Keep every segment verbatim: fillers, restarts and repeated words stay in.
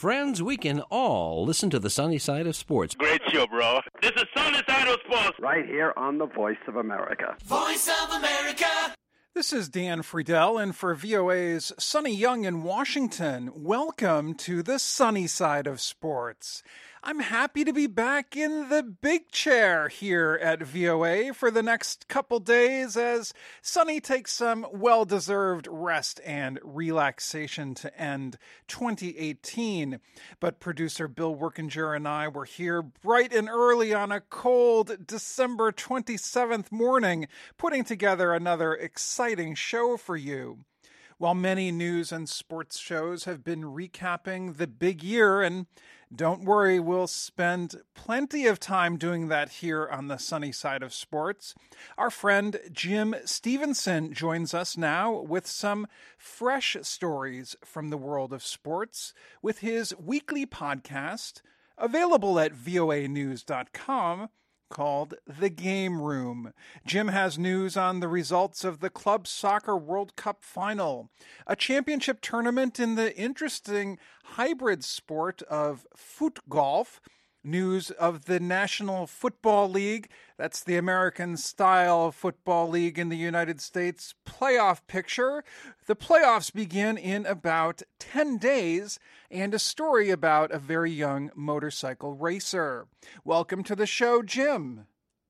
friends, we can all listen to the sunny side of sports. Great show, bro. This is Sunny Side of Sports. Right here on the Voice of America. Voice of America. This is Dan Friedel, and for V O A's Sonny Young in Washington, welcome to the sunny side of sports. I'm happy to be back in the big chair here at V O A for the next couple days as Sonny takes some well-deserved rest and relaxation to end twenty eighteen. But producer Bill Workinger and I were here bright and early on a cold December twenty-seventh morning, putting together another exciting show for you. While many news and sports shows have been recapping the big year, and don't worry, we'll spend plenty of time doing that here on the sunny side of sports, our friend Jim Stevenson joins us now with some fresh stories from the world of sports with his weekly podcast, available at V O A news dot com, called The Game Room. Jim has news on the results of the Club Soccer World Cup final, a championship tournament in the interesting hybrid sport of foot golf, news of the National Football League, that's the American-style football league in the United States, playoff picture. The playoffs begin in about ten days, and a story about a very young motorcycle racer. Welcome to the show, Jim.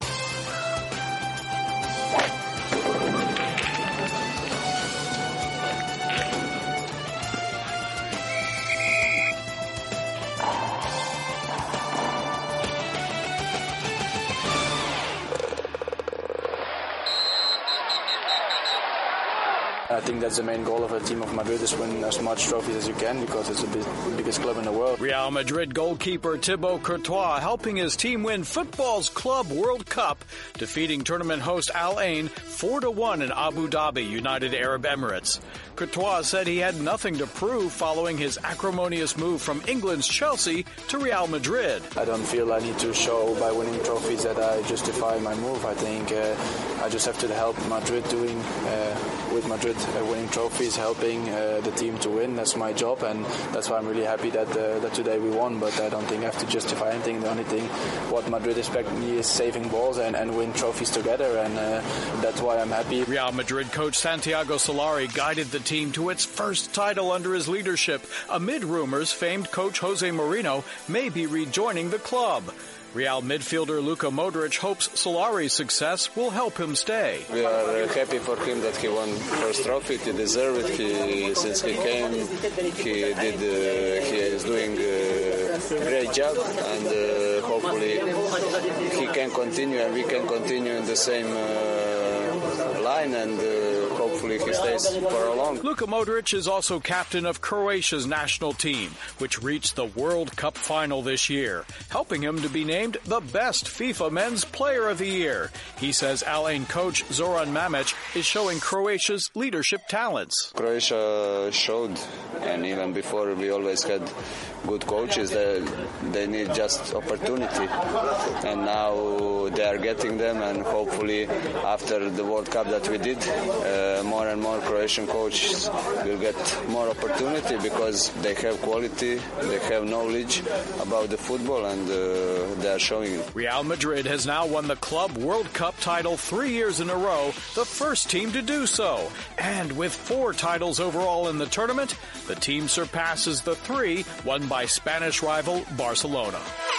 I think that's the main goal of a team of Madrid, is win as much trophies as you can, because it's the biggest club in the world. Real Madrid goalkeeper Thibaut Courtois helping his team win football's Club World Cup, defeating tournament host Al Ain four to one in Abu Dhabi, United Arab Emirates. Courtois said he had nothing to prove following his acrimonious move from England's Chelsea to Real Madrid. I don't feel I need to show by winning trophies that I justify my move. I think uh, I just have to help Madrid doing uh, with Madrid uh, winning trophies, helping uh, the team to win. That's my job, and that's why I'm really happy that uh, that today we won. But I don't think I have to justify anything. The only thing what Madrid expect me is saving balls and, and win trophies together, and uh, that's why I'm happy. Real Madrid coach Santiago Solari guided the team to its first title under his leadership, amid rumors famed coach Jose Mourinho may be rejoining the club. Real midfielder Luka Modric hopes Solari's success will help him stay. We are happy for him that he won first trophy. He deserved it. He, since he came, he did. Uh, he is doing a great job, and uh, hopefully he can continue, and we can continue in the same uh, line, and uh, hopefully he stays for a long. Luka Modric is also captain of Croatia's national team, which reached the World Cup final this year, helping him to be named the best FIFA Men's Player of the Year. He says Al Ain coach Zoran Mamic is showing Croatia's leadership talents. Croatia showed, and even before we always had good coaches, they, they need just opportunity, and now they are getting them, and hopefully after the World Cup that we did, uh, more and more Croatian coaches will get more opportunity, because they have quality, they have knowledge about the football, and uh, they are showing it. Real Madrid has now won the Club World Cup title three years in a row, the first team to do so. And with four titles overall in the tournament, the team surpasses the three won by Spanish rival Barcelona.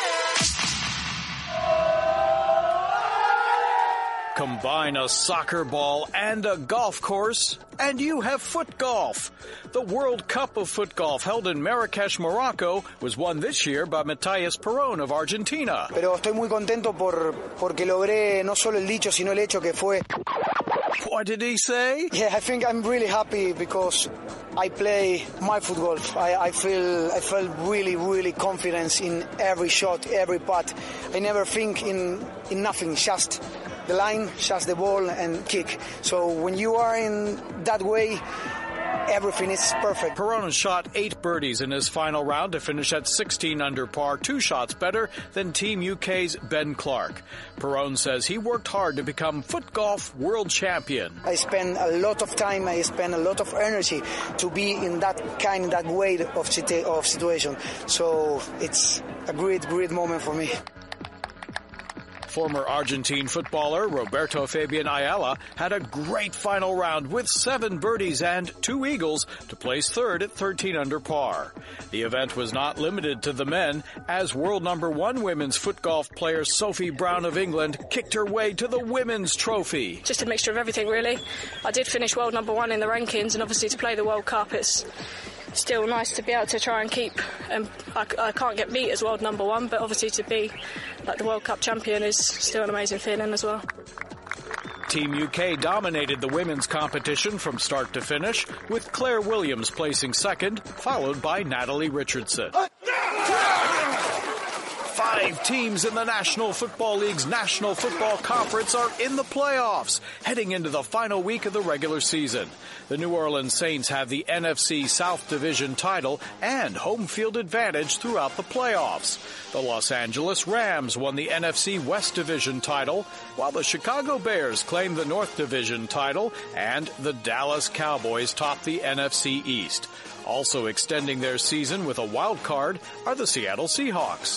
Combine a soccer ball and a golf course, and you have foot golf. The World Cup of Foot Golf, held in Marrakech, Morocco, was won this year by Matías Perón of Argentina. Pero estoy muy contento por porque logré no solo el dicho, sino el hecho que fue. What did he say? Yeah, I think I'm really happy because I play my foot golf. I, I feel I felt really, really confident in every shot, every putt. I never think in in nothing, just the line, just the ball and kick. So when you are in that way, everything is perfect. Perron shot eight birdies in his final round to finish at sixteen under par, two shots better than Team U K's Ben Clark. Perron says he worked hard to become foot golf world champion. I spend a lot of time, I spend a lot of energy to be in that kind, that way of, situ- of situation. So it's a great, great moment for me. Former Argentine footballer Roberto Fabian Ayala had a great final round with seven birdies and two eagles to place third at thirteen under par. The event was not limited to the men, as world number one women's foot golf player Sophie Brown of England kicked her way to the women's trophy. Just a mixture of everything, really. I did finish world number one in the rankings, and obviously to play the World Cup, it's still nice to be able to try and keep, um, I, I can't get beat as world number one, but obviously to be like the World Cup champion is still an amazing feeling as well. Team U K dominated the women's competition from start to finish, with Claire Williams placing second, followed by Natalie Richardson. Five teams in the National Football League's National Football Conference are in the playoffs, heading into the final week of the regular season. The New Orleans Saints have the N F C South Division title and home field advantage throughout the playoffs. The Los Angeles Rams won the N F C West Division title, while the Chicago Bears claimed the North Division title, and the Dallas Cowboys topped the N F C East. Also extending their season with a wild card are the Seattle Seahawks.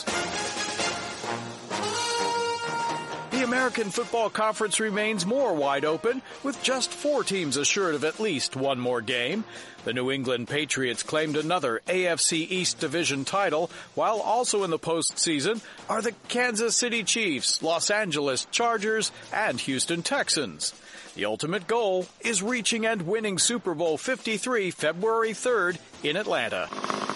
The American Football Conference remains more wide open, with just four teams assured of at least one more game. The New England Patriots claimed another A F C East Division title, while also in the postseason are the Kansas City Chiefs, Los Angeles Chargers, and Houston Texans. The ultimate goal is reaching and winning Super Bowl fifty-three February third in Atlanta.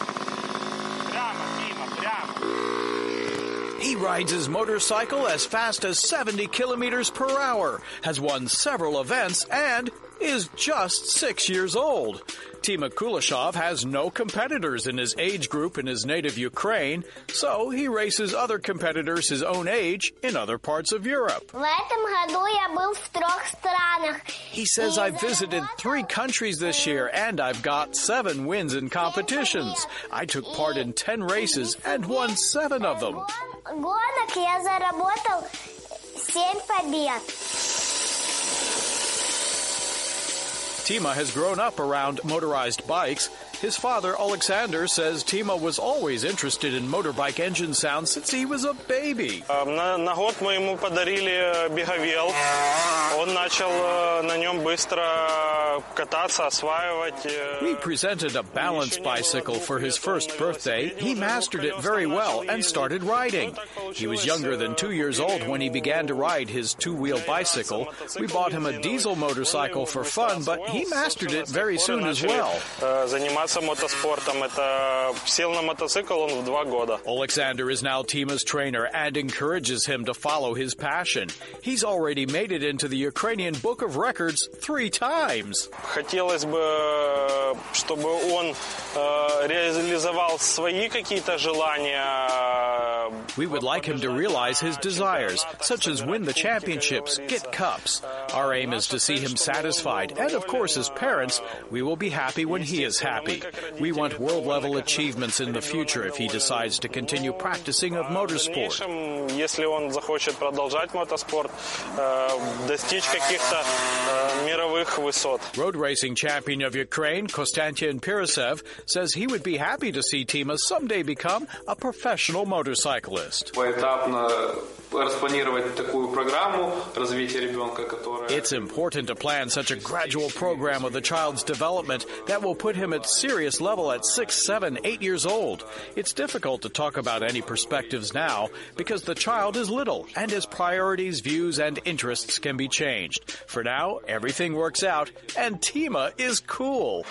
He rides his motorcycle as fast as seventy kilometers per hour, has won several events, and is just six years old. Tima Kuleshov has no competitors in his age group in his native Ukraine, so he races other competitors his own age in other parts of Europe. He says, I've visited three countries this year, and I've got seven wins in competitions. I took part in ten races and won seven of them. Tima has grown up around motorized bikes. His father, Alexander, says Tima was always interested in motorbike engine sounds since he was a baby. На год мы ему подарили беговел. Он начал на нем быстро кататься, осваивать. We presented a balance bicycle for his first birthday. He mastered it very well and started riding. He was younger than two years old when he began to ride his two-wheel bicycle. We bought him a diesel motorcycle for fun, but he mastered it very soon as well. Мотоспортом. Это сел на мотоцикл он в два года. Alexander is now Tima's trainer and encourages him to follow his passion. He's already made it into the Ukrainian Book of Records three times. Хотелось бы, чтобы он реализовал свои какие-то желания. We would like him to realize his desires, such as win the championships, get cups. Our aim is to see him satisfied, and of course, as parents, we will be happy when he is happy. We want world-level achievements in the future if he decides to continue practicing of motorsport. Если он захочет продолжать мотоспорт, достичь каких-то мировых высот. Road racing champion of Ukraine, Konstantin Pirasev, says he would be happy to see Tima someday become a professional motorcyclist. It's important to plan such a gradual program of the child's development that will put him at serious level at six, seven, eight years old. It's difficult to talk about any perspectives now because the child is little and his priorities, views, and interests can be changed. For now, everything works out, and Tima is cool.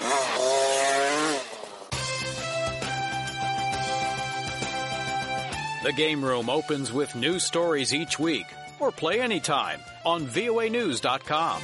The Game Room opens with new stories each week, or play anytime on V O A news dot com.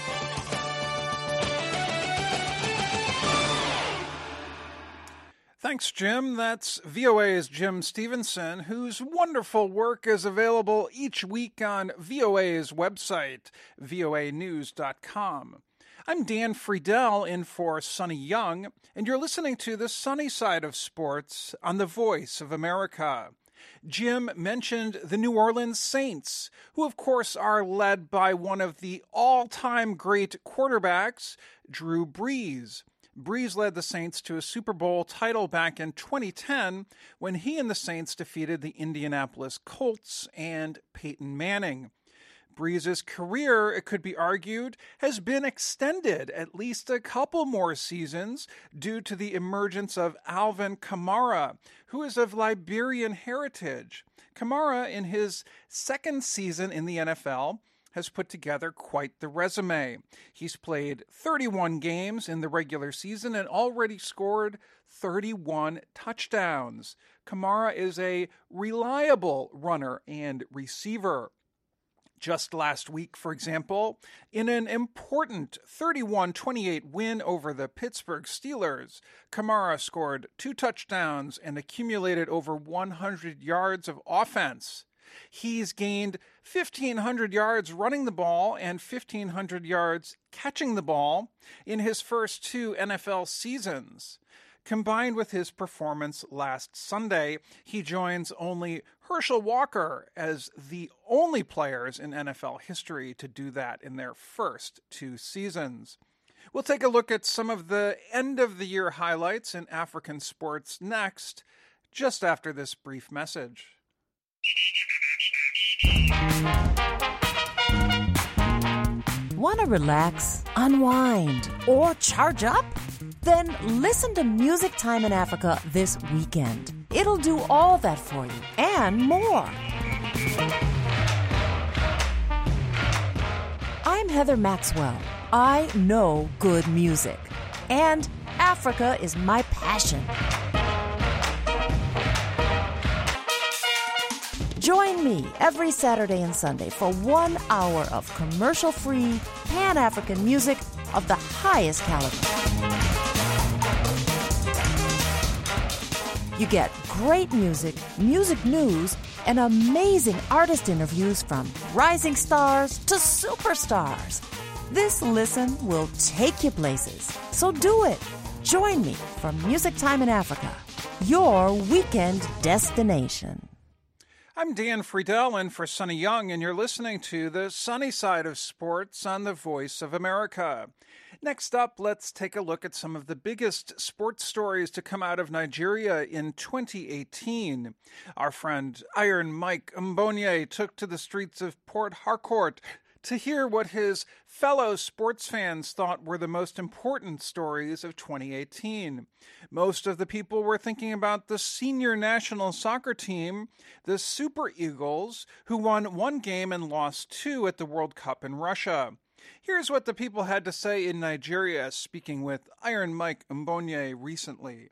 Thanks, Jim. That's V O A's Jim Stevenson, whose wonderful work is available each week on V O A's website, V O A news dot com. I'm Dan Friedel in for Sonny Young, and you're listening to The Sunny Side of Sports on the Voice of America. Jim mentioned the New Orleans Saints, who of course are led by one of the all-time great quarterbacks, Drew Brees. Brees led the Saints to a Super Bowl title back in twenty ten when he and the Saints defeated the Indianapolis Colts and Peyton Manning. Brees' career, it could be argued, has been extended at least a couple more seasons due to the emergence of Alvin Kamara, who is of Liberian heritage. Kamara, in his second season in the N F L, has put together quite the resume. He's played thirty-one games in the regular season and already scored thirty-one touchdowns. Kamara is a reliable runner and receiver. Just last week, for example, in an important thirty-one twenty-eight win over the Pittsburgh Steelers, Kamara scored two touchdowns and accumulated over one hundred yards of offense. He's gained fifteen hundred yards running the ball and fifteen hundred yards catching the ball in his first two N F L seasons. Combined with his performance last Sunday, he joins only Herschel Walker as the only players in N F L history to do that in their first two seasons. We'll take a look at some of the end-of-the-year highlights in African sports next, just after this brief message. Want to relax, unwind, or charge up? Then listen to Music Time in Africa this weekend. It'll do all that for you and more. I'm Heather Maxwell. I know good music, and Africa is my passion. Join me every Saturday and Sunday for one hour of commercial-free, Pan-African music of the highest caliber. You get great music, music news, and amazing artist interviews from rising stars to superstars. This listen will take you places. So do it. Join me for Music Time in Africa, your weekend destination. I'm Dan Friedel in for Sonny Young, and you're listening to The Sunny Side of Sports on the Voice of America. Next up, let's take a look at some of the biggest sports stories to come out of Nigeria in twenty eighteen. Our friend Iron Mike Mbonye took to the streets of Port Harcourt to hear what his fellow sports fans thought were the most important stories of twenty eighteen. Most of the people were thinking about the senior national soccer team, the Super Eagles, who won one game and lost two at the World Cup in Russia. Here's what the people had to say in Nigeria, speaking with Iron Mike Mbonye recently.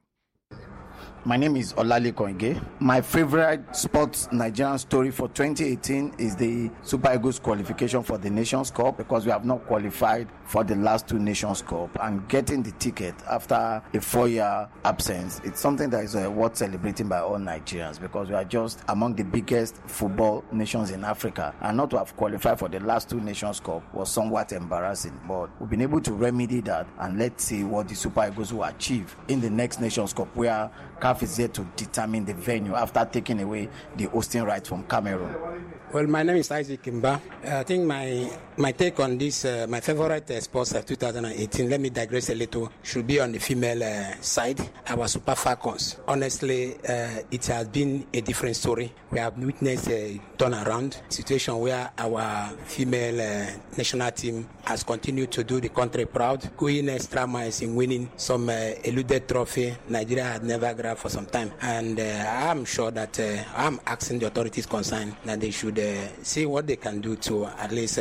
My name is Olalekan Ige. My favorite sports Nigerian story for twenty eighteen is the Super Eagles qualification for the Nations Cup, because we have not qualified for the last two Nations Cup, and getting the ticket after a four-year absence. It's something that is uh, worth celebrating by all Nigerians, because we are just among the biggest football nations in Africa, and not to have qualified for the last two Nations Cup was somewhat embarrassing. But we've been able to remedy that, and let's see what the Super Eagles will achieve in the next Nations Cup, where C A F is there to determine the venue after taking away the hosting rights from Cameroon. Well, my name is Isaac Kimba. I think my my take on this, uh, my favorite uh, sports of two thousand eighteen, let me digress a little, should be on the female uh, side, our Super Falcons. Honestly, uh, it has been a different story. We have witnessed a turnaround situation where our female uh, national team has continued to do the country proud, going extra miles in winning some uh, eluded trophy Nigeria had never grabbed for some time. And uh, I'm sure that uh, I'm asking the authorities concerned that they should uh, see what they can do to at least uh, keep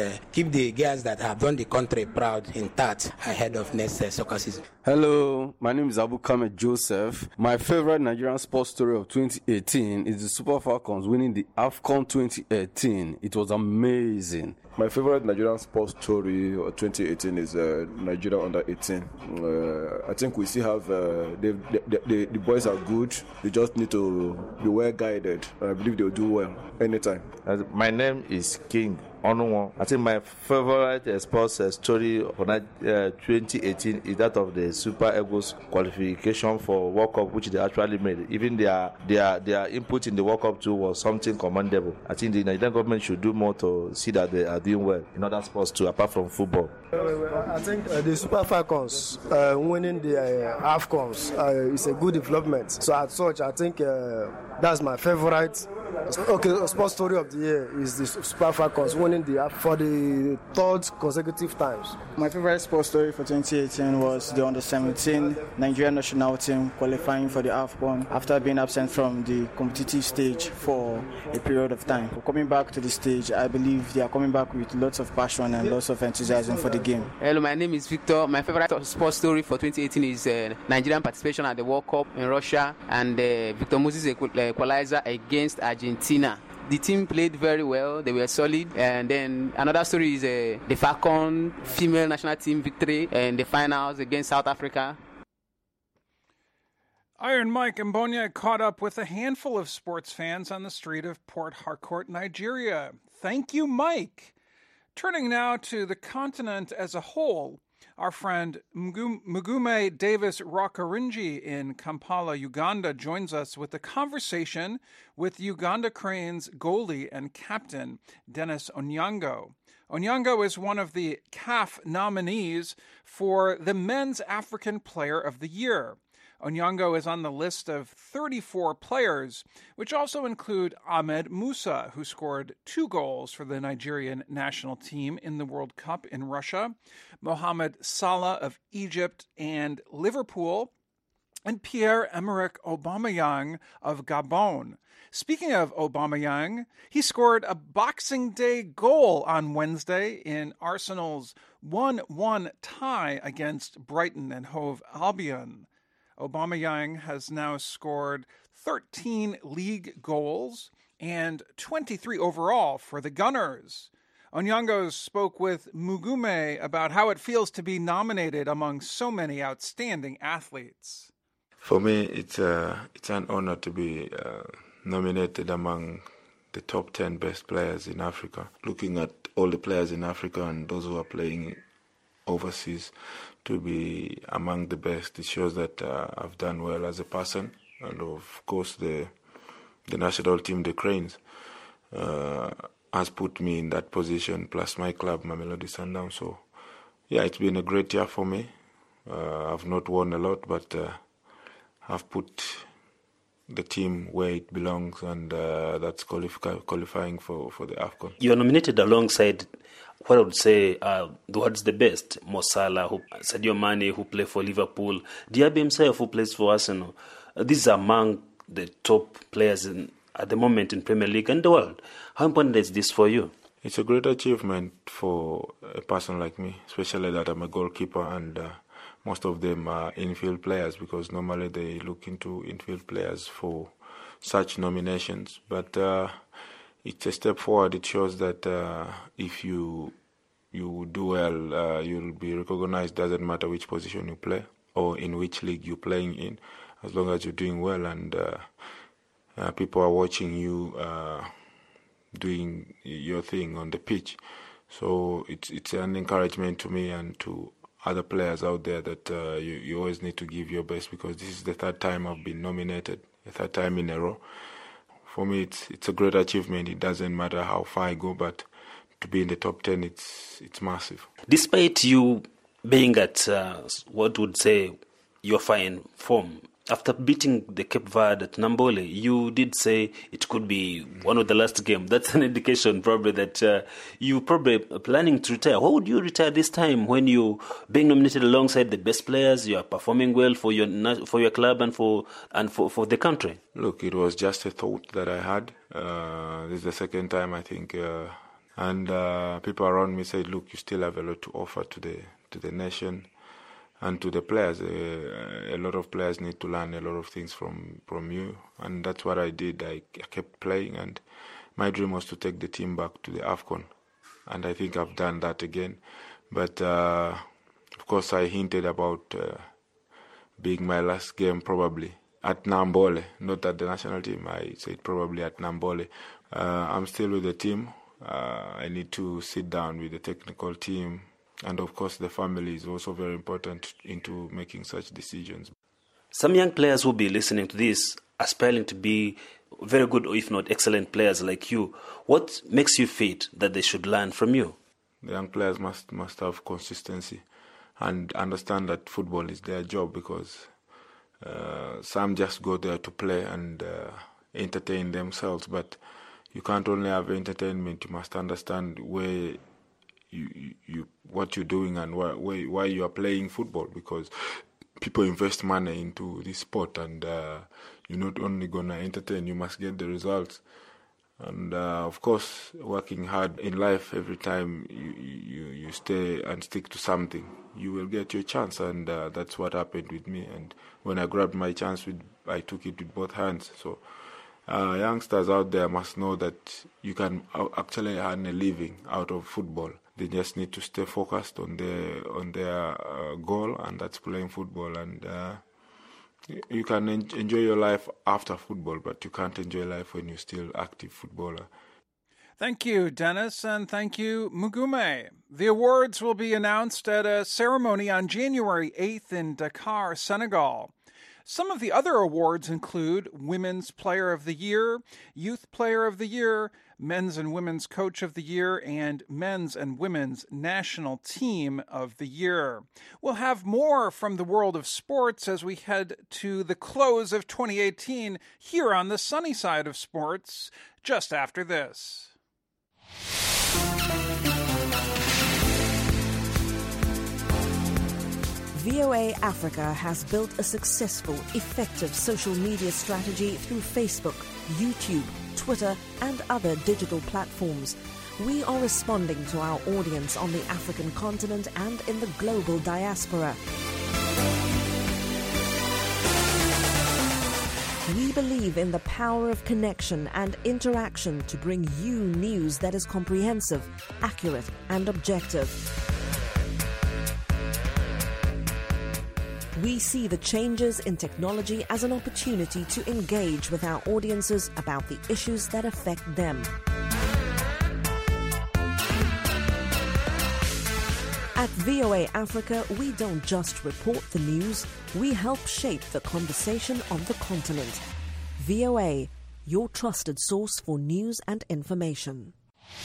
keep the guys that have done the country proud intact ahead of next uh, soccer season. Hello, my name is Abu Kamed Joseph. My favorite Nigerian sports story of twenty eighteen is the Super Falcons winning the AFCON twenty eighteen. It was amazing. My favorite Nigerian sports story of twenty eighteen is uh, Nigeria under eighteen. Uh, I think we still have, uh, they, they, they, the boys are good. They just need to be well guided. I believe they'll do well anytime. Uh, my name is King Onuwo. I think my favorite uh, sports uh, story for uh, twenty eighteen is that of the Super Eagles qualification for World Cup, which they actually made. Even their their their input in the World Cup too was something commendable. I think the Nigerian government should do more to see that they are doing well in other sports too, apart from football. I think uh, the Super Falcons uh, winning the uh, AFCONs uh, is a good development. So as such, I think uh, that's my favorite. Okay, sports story of the year is the Super Falcons winning the for the third consecutive times. My favorite sports story for twenty eighteen was the under seventeen Nigerian national team qualifying for the AFCON after being absent from the competitive stage for a period of time. Coming back to the stage, I believe they are coming back with lots of passion and lots of enthusiasm for the game. Hello, my name is Victor. My favorite sports story for twenty eighteen is uh, Nigerian participation at the World Cup in Russia and uh, Victor Moses' equalizer against Argentina. The team played very well. They were solid. And then another story is uh, the Falcon female national team victory in the finals against South Africa. Iron Mike Mbonya caught up with a handful of sports fans on the street of Port Harcourt, Nigeria. Thank you, Mike. Turning now to the continent as a whole, our friend Mugume Davis Rockarinji in Kampala, Uganda, joins us with a conversation with Uganda Cranes goalie and captain Dennis Onyango. Onyango is one of the C A F nominees for the Men's African Player of the Year. Onyango is on the list of thirty-four players, which also include Ahmed Musa, who scored two goals for the Nigerian national team in the World Cup in Russia, Mohamed Salah of Egypt and Liverpool, and Pierre-Emerick Aubameyang of Gabon. Speaking of Aubameyang, he scored a Boxing Day goal on Wednesday in Arsenal's one one tie against Brighton and Hove Albion. Aubameyang has now scored thirteen league goals and twenty-three overall for the Gunners. Onyango spoke with Mugume about how it feels to be nominated among so many outstanding athletes. For me, it's uh, it's an honor to be uh, nominated among the top ten best players in Africa. Looking at all the players in Africa and those who are playing overseas, to be among the best, it shows that uh, I've done well as a person, and of course the the national team, the Cranes, uh, has put me in that position, plus my club, Mamelodi Sundowns. So yeah, it's been a great year for me. Uh, I've not won a lot, but uh, I've put the team where it belongs, and uh, that's qualify- qualifying for, for the AFCON. You're nominated alongside what I would say uh, towards the best, Mo Salah, who, Sadio Mane, who play for Liverpool, Diaby himself, who plays for Arsenal. Uh, these are among the top players in, at the moment in Premier League and the world. How important is this for you? It's a great achievement for a person like me, especially that I'm a goalkeeper, and uh, most of them are infield players, because normally they look into infield players for such nominations. But uh, it's a step forward. It shows that uh, if you you do well, uh, you'll be recognized. Doesn't matter which position you play or in which league you're playing in, as long as you're doing well and uh, uh, people are watching you uh, doing your thing on the pitch. So it's it's an encouragement to me and to other players out there that uh, you, you always need to give your best, because this is the third time I've been nominated, the third time in a row. For me, it's it's a great achievement. It doesn't matter how far I go, but to be in the top ten, it's it's massive. Despite you being at uh, what would say your fine form, after beating the Cape Verde at Nambole, you did say it could be one of the last games. That's an indication probably that uh, you probably are planning to retire. Why would you retire this time when you being nominated alongside the best players? You are performing well for your for your club and for and for, for the country. Look, it was just a thought that I had. Uh, this is the second time I think uh, And uh, people around me said, look, you still have a lot to offer to the to the nation and to the players. Uh, a lot of players need to learn a lot of things from, from you. And that's what I did. I, I kept playing, and my dream was to take the team back to the AFCON. And I think I've done that again. But, uh, of course, I hinted about uh, being my last game probably at Nambole, not at the national team. I said probably at Nambole. Uh, I'm still with the team. Uh, I need to sit down with the technical team, and of course the family is also very important into making such decisions. Some young players will be listening to this, aspiring to be very good, or if not excellent players like you. What makes you fit that they should learn from you? The young players must must have consistency and understand that football is their job, because uh, some just go there to play and uh, entertain themselves, but you can't only have entertainment. You must understand where you, you, you what you're doing and why, why why you are playing football, because people invest money into this sport, and uh, you're not only gonna entertain, you must get the results. And uh, of course, working hard in life, every time you, you you stay and stick to something, you will get your chance, and uh, that's what happened with me. And when I grabbed my chance, with I took it with both hands. So. Uh, youngsters out there must know that you can actually earn a living out of football. They just need to stay focused on their on their uh, goal, and that's playing football. And uh, you can en- enjoy your life after football, but you can't enjoy life when you're still active footballer. Thank you, Dennis, and thank you, Mugume. The awards will be announced at a ceremony on January eighth in Dakar, Senegal. Some of the other awards include Women's Player of the Year, Youth Player of the Year, Men's and Women's Coach of the Year, and Men's and Women's National Team of the Year. We'll have more from the world of sports as we head to the close of twenty eighteen here on the sunny side of sports, just after this. V O A Africa has built a successful, effective social media strategy through Facebook, YouTube, Twitter, and other digital platforms. We are responding to our audience on the African continent and in the global diaspora. We believe in the power of connection and interaction to bring you news that is comprehensive, accurate, and objective. We see the changes in technology as an opportunity to engage with our audiences about the issues that affect them. At V O A Africa, we don't just report the news, we help shape the conversation on the continent. V O A, your trusted source for news and information.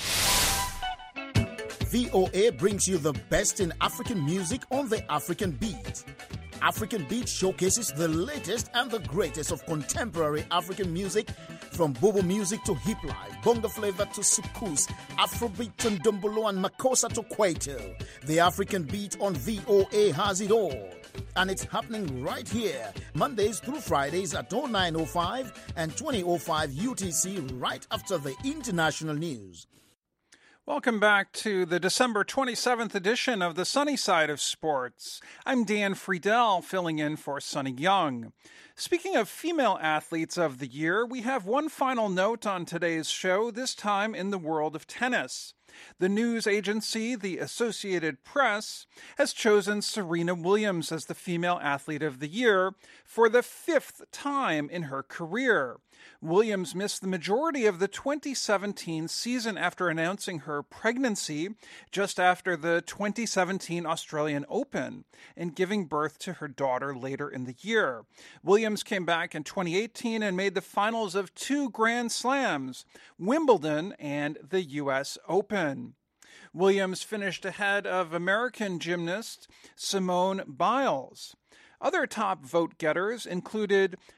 V O A brings you the best in African music on the African Beat. African Beat showcases the latest and the greatest of contemporary African music, from bobo music to hip life, bongo flavor to soukous, Afrobeat to ndombolo and makossa to kwaito. The African Beat on V O A has it all. And it's happening right here, Mondays through Fridays at oh nine oh five and twenty oh five U T C, right after the international news. Welcome back to the December twenty-seventh edition of the Sunny Side of Sports. I'm Dan Friedel, filling in for Sunny Young. Speaking of female athletes of the year, we have one final note on today's show, this time in the world of tennis. The news agency, the Associated Press, has chosen Serena Williams as the Female Athlete of the Year for the fifth time in her career. Williams missed the majority of the twenty seventeen season after announcing her pregnancy just after the twenty seventeen Australian Open and giving birth to her daughter later in the year. Williams came back in twenty eighteen and made the finals of two Grand Slams, Wimbledon and the U S Open. Williams finished ahead of American gymnast Simone Biles. Other top vote-getters included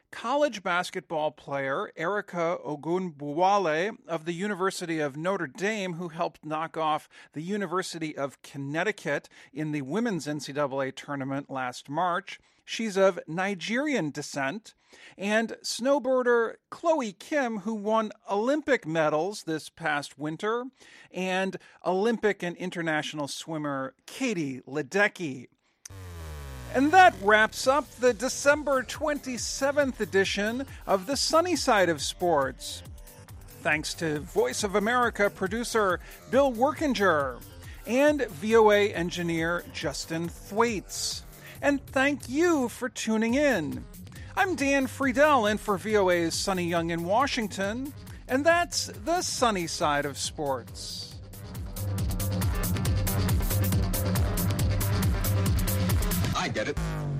college basketball player Erica Ogunbowale of the University of Notre Dame, who helped knock off the University of Connecticut in the women's N C double A tournament last March. She's of Nigerian descent. And snowboarder Chloe Kim, who won Olympic medals this past winter, and Olympic and international swimmer Katie Ledecky. And that wraps up the December twenty-seventh edition of the Sunny Side of Sports. Thanks to Voice of America producer Bill Workinger and V O A engineer Justin Thwaites. And thank you for tuning in. I'm Dan Friedel in for V O A's Sunny Young in Washington, and that's the Sunny Side of Sports. I get it.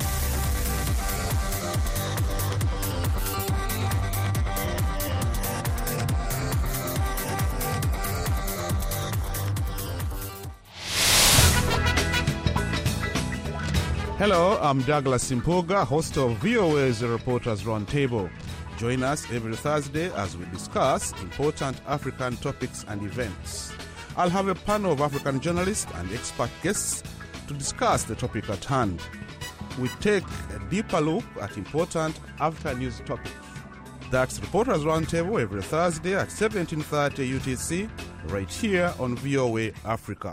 Hello, I'm Douglas Simpoga, host of V O A's Reporters Roundtable. Join us every Thursday as we discuss important African topics and events. I'll have a panel of African journalists and expert guests to discuss the topic at hand. We take a deeper look at important after-news topics. That's Reporters Roundtable every Thursday at seventeen thirty U T C, right here on V O A Africa.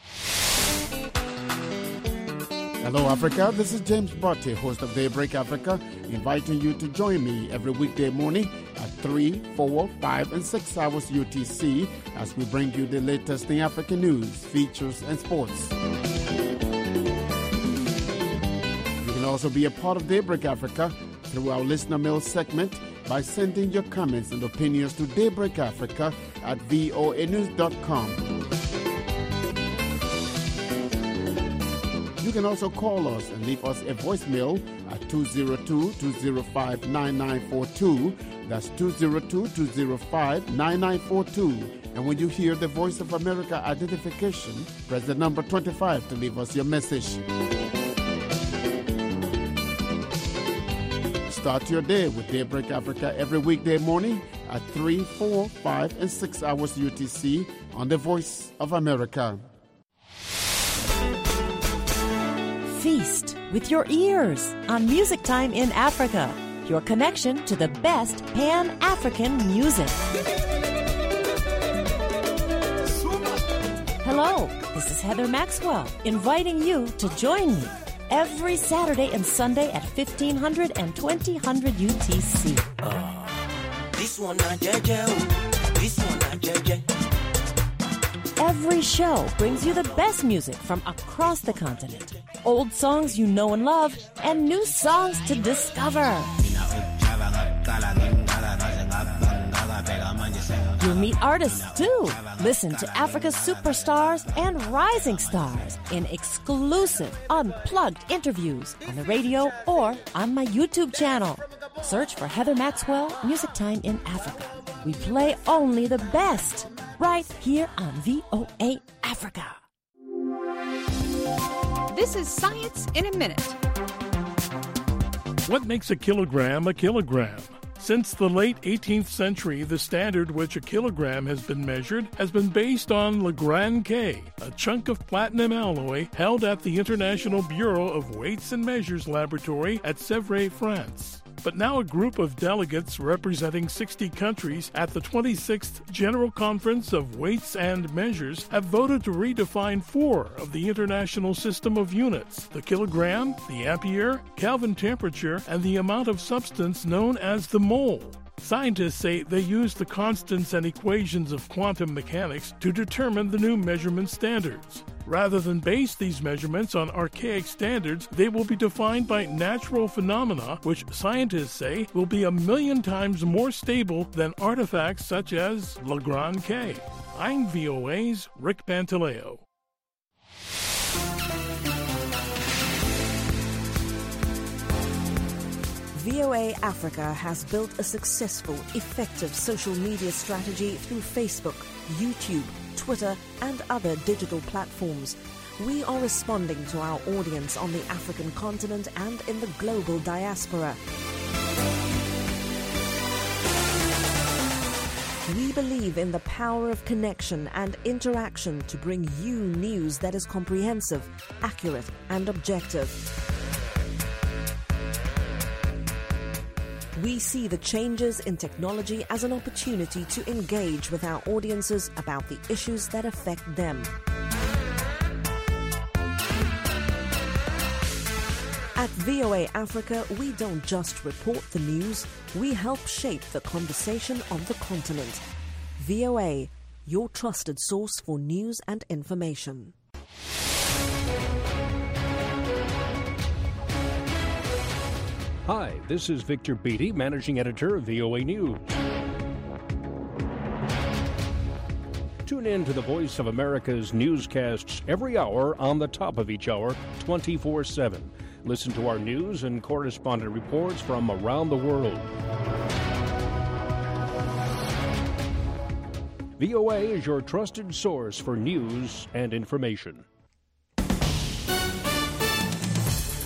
Hello, Africa. This is James Botte, host of Daybreak Africa, inviting you to join me every weekday morning at three, four, five, and six hours U T C as we bring you the latest in African news, features, and sports. You can also be a part of Daybreak Africa through our listener mail segment by sending your comments and opinions to Daybreak Africa at voa news dot com. You can also call us and leave us a voicemail at two oh two, two oh five, nine nine four two. That's two oh two, two oh five, nine nine four two. And when you hear the Voice of America identification, press the number twenty-five to leave us your message. Start your day with Daybreak Africa every weekday morning at three, four, five, and six hours U T C on the Voice of America. Feast with your ears on Music Time in Africa, your connection to the best Pan-African music. Hello, this is Heather Maxwell inviting you to join me every Saturday and Sunday at fifteen hundred and twenty hundred U T C. Uh, this one not J J, this one not J J. Every show brings you the best music from across the continent. Old songs you know and love, and new songs to discover. You'll meet artists too. Listen to Africa's superstars and rising stars in exclusive, unplugged interviews on the radio or on my YouTube channel. Search for Heather Maxwell, Music Time in Africa. We play only the best, right here on V O A Africa. This is Science in a Minute. What makes a kilogram a kilogram? Since the late eighteenth century, the standard which a kilogram has been measured has been based on Legrand K, a chunk of platinum alloy held at the International Bureau of Weights and Measures Laboratory at Sèvres, France. But now a group of delegates representing sixty countries at the twenty-sixth General Conference of Weights and Measures have voted to redefine four of the international system of units: the kilogram, the ampere, Kelvin temperature, and the amount of substance known as the mole. Scientists say they use the constants and equations of quantum mechanics to determine the new measurement standards. Rather than base these measurements on archaic standards, they will be defined by natural phenomena, which scientists say will be a million times more stable than artifacts such as Legrand K. I'm V O A's Rick Pantaleo. V O A Africa has built a successful, effective social media strategy through Facebook, YouTube, Twitter, and other digital platforms. We are responding to our audience on the African continent and in the global diaspora. We believe in the power of connection and interaction to bring you news that is comprehensive, accurate, and objective. We see the changes in technology as an opportunity to engage with our audiences about the issues that affect them. At V O A Africa, we don't just report the news, we help shape the conversation of the continent. V O A, your trusted source for news and information. Hi, this is Victor Beattie, Managing Editor of V O A News. Tune in to the Voice of America's newscasts every hour on the top of each hour, twenty-four seven. Listen to our news and correspondent reports from around the world. V O A is your trusted source for news and information.